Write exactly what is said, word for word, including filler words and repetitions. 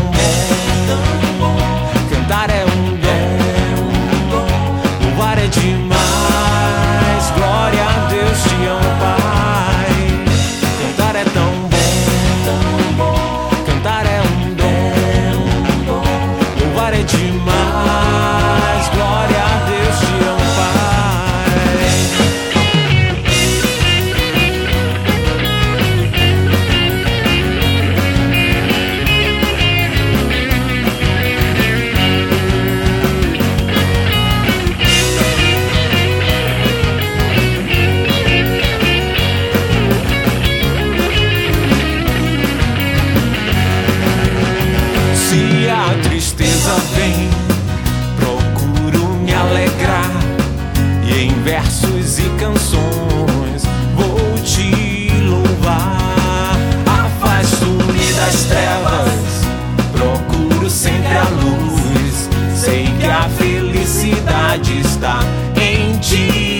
bom, cantar é um dom, louvar é demais, glória a Deus te amo, Pai. Cantar é tão bom, cantar é um dom, louvar é demais, glória a Deus te amo, se a tristeza vem, procuro me alegrar, e em versos e canções vou te louvar. Afasto-me das trevas, procuro sempre a luz, sei que a felicidade está em ti.